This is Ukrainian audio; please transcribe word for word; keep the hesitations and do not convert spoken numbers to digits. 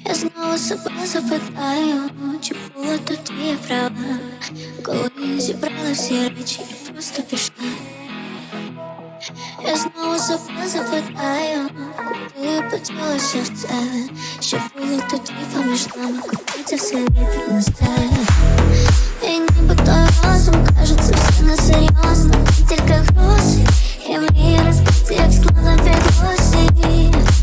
Я знову себе запитаю, чи було тоді я права, коли зібрала всі речі і просто пішла. Я знову себе запитаю, куди поділося все, що було тоді поміж нами, коли це все вітер несе. І нібито розум каже, це все несерйозно, тільки гроші, і мрії розбиті, як скло на підлозі.